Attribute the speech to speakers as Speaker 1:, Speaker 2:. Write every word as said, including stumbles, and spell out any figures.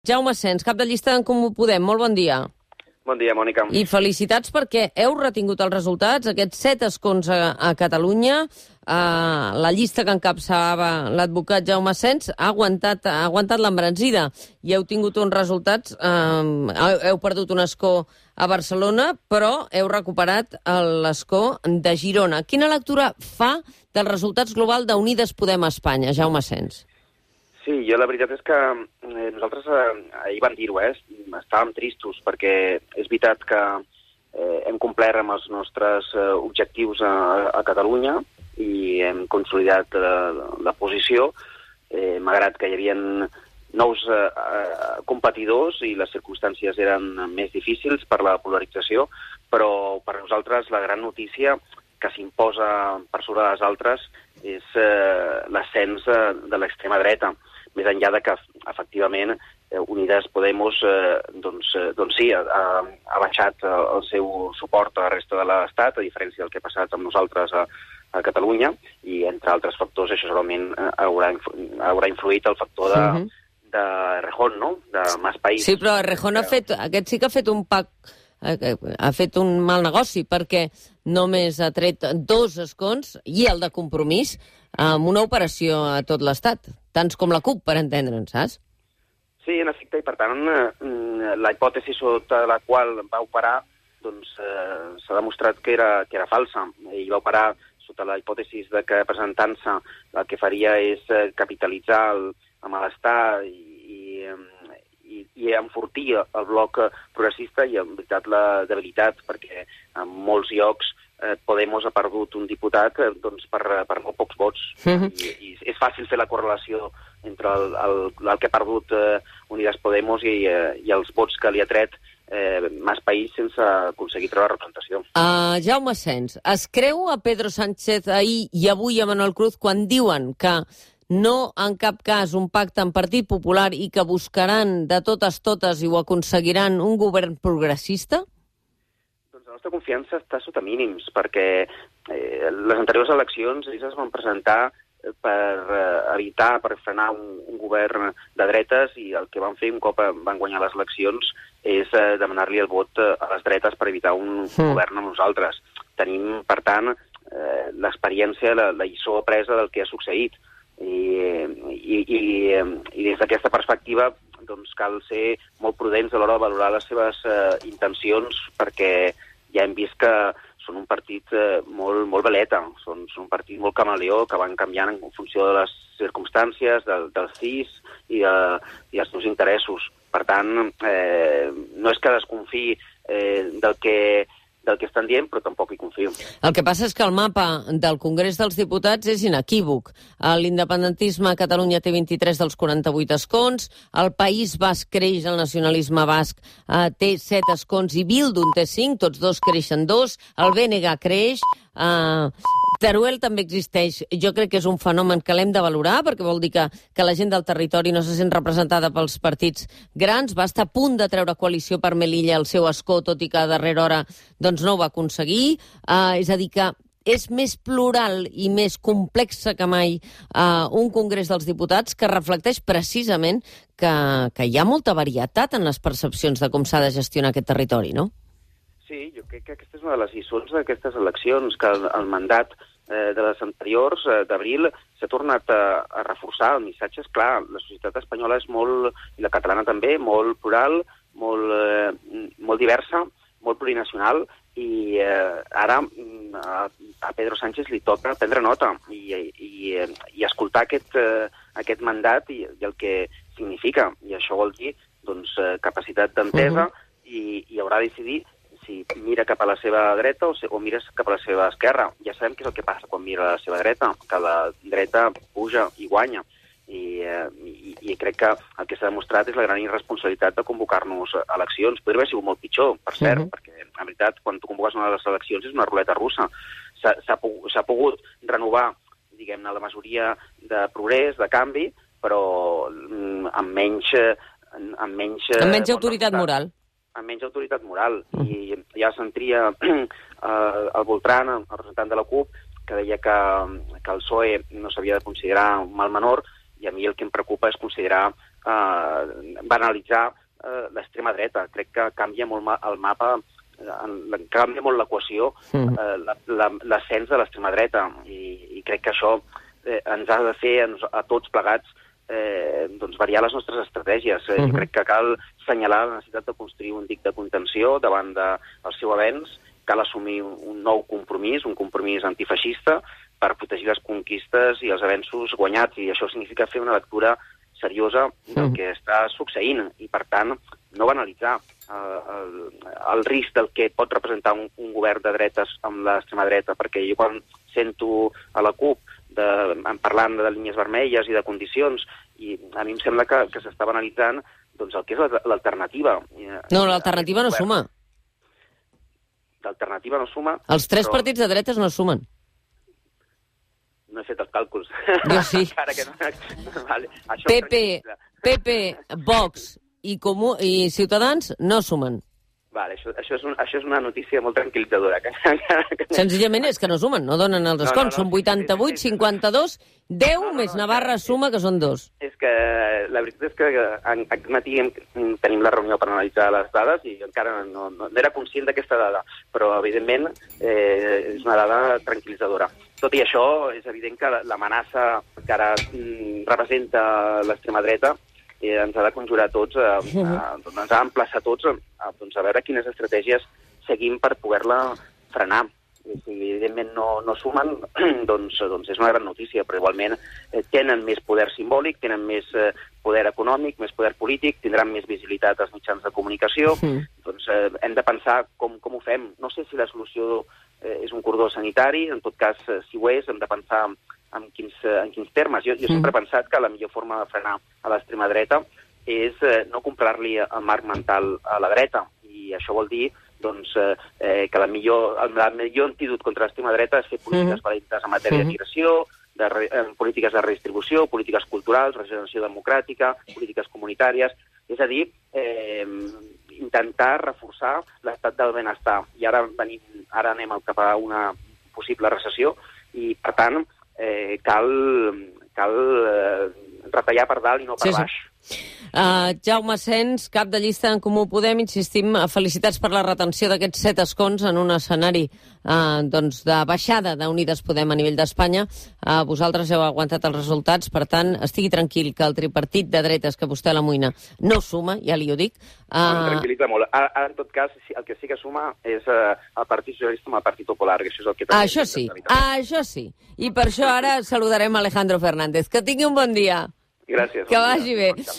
Speaker 1: Jaume Sens, cap de llista d'en Comú Podem. Molt bon dia.
Speaker 2: Bon dia, Mònica.
Speaker 1: I felicitats perquè heu retingut els resultats, aquests set escons a, a Catalunya. Uh, la llista que encapçalava l'advocat Jaume Sens ha aguantat, ha aguantat l'embranzida i heu tingut uns resultats. Uh, heu perdut un escó a Barcelona, però heu recuperat l'escó de Girona. Quina lectura fa dels resultats global d'Unides Podem Espanya, Jaume Sens?
Speaker 2: Sí, jo la veritat és que eh, nosaltres eh, ahir vam dir-ho, eh, estàvem tristos perquè és veritat que eh, hem complert amb els nostres eh, objectius a, a Catalunya i hem consolidat eh, la posició, eh, malgrat que hi havia nous eh, competidors i les circumstàncies eren més difícils per la polarització, però per nosaltres la gran notícia que s'imposa per sobre de les altres és eh, l'ascens de, de l'extrema dreta. Més enllà de que, efectivament, eh, Unides Podemos eh, doncs, eh, doncs sí, ha, ha baixat el seu suport a la resta de l'Estat, a diferència del que ha passat amb nosaltres a, a Catalunya, i, entre altres factors, això segurament eh, haurà, haurà influït el factor de, uh-huh. de Rejón, no?, de Mas País.
Speaker 1: Sí, però Rejón ha fet, aquest sí que ha fet un pack, ha fet un mal negoci, perquè només ha tret dos escons i el de Compromís amb una operació a tot l'Estat, tants com la CUP, per entendre'ns, saps?
Speaker 2: Sí, en efecte, i per tant, la hipòtesi sota la qual va operar doncs eh, s'ha demostrat que era, que era falsa. Ell va operar sota la hipòtesi de que presentant-se el que faria és capitalitzar el, el malestar i, i, i, i enfortir el bloc progressista i, en veritat, la debilitat, perquè en molts llocs eh, Podemos ha perdut un diputat eh, doncs per, per molt pocs vots. Uh-huh. I, I és fàcil fer la correlació entre el, el, el que ha perdut eh, Unides Podemos i, eh, i els vots que li ha tret eh, Mas País sense aconseguir treure representació.
Speaker 1: Uh, Jaume Sens, es creu a Pedro Sánchez ahir i avui a Manuel Cruz quan diuen que no en cap cas un pacte amb Partit Popular i que buscaran de totes totes i ho aconseguiran un govern progressista?
Speaker 2: Doncs la nostra confiança està sota mínims, perquè eh, les anteriors eleccions ells es van presentar per eh, evitar, per frenar un, un govern de dretes, i el que van fer un cop van guanyar les eleccions és eh, demanar-li el vot a les dretes per evitar un mm. govern amb nosaltres. Tenim, per tant, eh, l'experiència, la, la lliçó apresa del que ha succeït. I, i, i, i des d'aquesta perspectiva doncs cal ser molt prudents a l'hora de valorar les seves eh, intencions, perquè ja hem vist que són un partit eh, molt, molt veleta, són, són un partit molt camaleó, que van canviant en funció de les circumstàncies, de, dels C I S i, de, i els seus interessos. Per tant, eh, no és que desconfiï eh, del que del que estan dient, però tampoc hi confio.
Speaker 1: El que passa és que el mapa del Congrés dels Diputats és inequívoc. L'independentisme a Catalunya té vint-i-tres dels quaranta-vuit escons, el País Basc creix, el nacionalisme basc eh, té set escons i Bildu en té cinc, tots dos creixen dos, el B N G creix, eh, Teruel també existeix. Jo crec que és un fenomen que l'hem de valorar, perquè vol dir que, que la gent del territori no se sent representada pels partits grans. Va estar a punt de treure coalició per Melilla el seu escó, tot i que a darrera hora doncs no ho va aconseguir. Uh, és a dir que és més plural i més complexa que mai uh, un Congrés dels Diputats que reflecteix precisament que, que hi ha molta varietat en les percepcions de com s'ha de gestionar aquest territori, no?
Speaker 2: Sí, jo crec que aquesta és una de les lliçons d'aquestes eleccions, que el, el mandat eh, de les anteriors, eh, d'abril, s'ha tornat a, a reforçar. El missatge és clar, la societat espanyola és molt, i la catalana també, molt plural, molt, eh, molt diversa, molt plurinacional, i eh, ara a, a Pedro Sánchez li toca prendre nota i, i, i escoltar aquest, eh, aquest mandat i, i el que significa. I això vol dir doncs, capacitat d'entesa uh-huh. i, i haurà de decidir si mira cap a la seva dreta o, o mira cap a la seva esquerra. Ja sabem què és el que passa quan mira a la seva dreta, que la dreta puja i guanya. I, eh, i, i crec que el que s'ha demostrat és la gran irresponsabilitat de convocar-nos a eleccions. Podria haver sigut molt pitjor, per cert, uh-huh. perquè, en veritat, quan tu convoques una de les eleccions és una ruleta russa. S'ha pogut renovar, diguem-ne, la majoria de progrés, de canvi, però amb menys... Amb menys,
Speaker 1: amb menys autoritat moral.
Speaker 2: amb menys autoritat moral. I ja sentria eh, el Boltran, el representant de la CUP, que deia que, que el P S O E no s'havia de considerar un mal menor, i a mi el que em preocupa és considerar eh, banalitzar eh, l'extrema dreta. Crec que canvia molt ma el mapa, eh, canvia molt l'equació, eh, l'ascens de l'extrema dreta, i, i crec que això eh, ens ha de fer a, a tots plegats eh, doncs variar les nostres estratègies. Eh, jo crec que cal assenyalar la necessitat de construir un dic de contenció davant del seu avenç, cal assumir un nou compromís, un compromís antifeixista, per protegir les conquistes i els avenços guanyats, i això significa fer una lectura seriosa del que està succeint, i per tant no banalitzar eh, el, el risc del que pot representar un, un govern de dretes amb l'extrema dreta, perquè jo quan sento a la CUP de, parlant de línies vermelles i de condicions, i a mi em sembla que, que s'està banalitzant doncs, el que és l'alternativa.
Speaker 1: No, l'alternativa no suma.
Speaker 2: L'alternativa no suma.
Speaker 1: Els tres
Speaker 2: però...
Speaker 1: partits de dretes no sumen.
Speaker 2: No he fet els càlculs.
Speaker 1: Jo sí.
Speaker 2: que no... vale. Això
Speaker 1: P P, P P, Vox i, Comú, i Ciutadans no sumen.
Speaker 2: Vale, això, això, és un, això és una notícia molt tranquil·litzadora. Que, que, que...
Speaker 1: Senzillament és que no sumen, no donen els escons. No, no, no, són vuitanta-vuit, sí, sí, sí. cinquanta-dos, deu no, no, més no, Navarra és, suma, que són dos. És que
Speaker 2: la veritat és que aquest matí tenim la reunió per analitzar les dades i encara no, no, no era conscient d'aquesta dada, però evidentment eh, és una dada tranquil·litzadora. Tot i això, és evident que l'amenaça que ara mm, representa l'extrema dreta eh, ens ha de conjurar tots, eh, uh -huh. a, ens ha d'emplaçar tots a, a, doncs, a veure quines estratègies seguim per poder-la frenar. I si evidentment no, no sumen, doncs, doncs és una gran notícia, però igualment eh, tenen més poder simbòlic, tenen més eh, poder econòmic, més poder polític, tindran més visibilitat als mitjans de comunicació, uh-huh. doncs eh, hem de pensar com, com ho fem. No sé si la solució eh, és un cordó sanitari, en tot cas, eh, si ho és, hem de pensar en quins, en quins termes. Jo, jo sempre he pensat que la millor forma de frenar a l'extrema dreta és eh, no comprar-li el marc mental a la dreta, i això vol dir doncs, eh, que la millor, el, el millor antídot contra l'extrema dreta és fer polítiques uh-huh. valentes en matèria uh-huh. de migració, de re, en polítiques de redistribució, polítiques culturals, regeneració democràtica, polítiques comunitàries, és a dir, eh, intentar reforçar l'estat del benestar. I ara, venim, ara anem cap a una possible recessió, i per tant eh, cal, cal eh, retallar per dalt i no per sí, baix.
Speaker 1: Sí. Uh, Jaume Sens, cap de llista en Comú Podem, insistim, felicitats per la retenció d'aquests set escons en un escenari uh, doncs de baixada d'Unides Podem a nivell d'Espanya. Uh, vosaltres heu aguantat els resultats, per tant, estigui tranquil que el tripartit de dretes que vostè l'amoïna no suma, ja li ho dic.
Speaker 2: Uh... Em tranquil·litza molt. Ara, ara, en tot cas, el que sí que suma és uh, el Partit Socialista amb el Partit Popular, que això és el que...
Speaker 1: Això sí, això sí. I per això ara saludarem Alejandro Fernández. Que tingui un bon dia.
Speaker 2: Gràcies.
Speaker 1: Que vagi bé.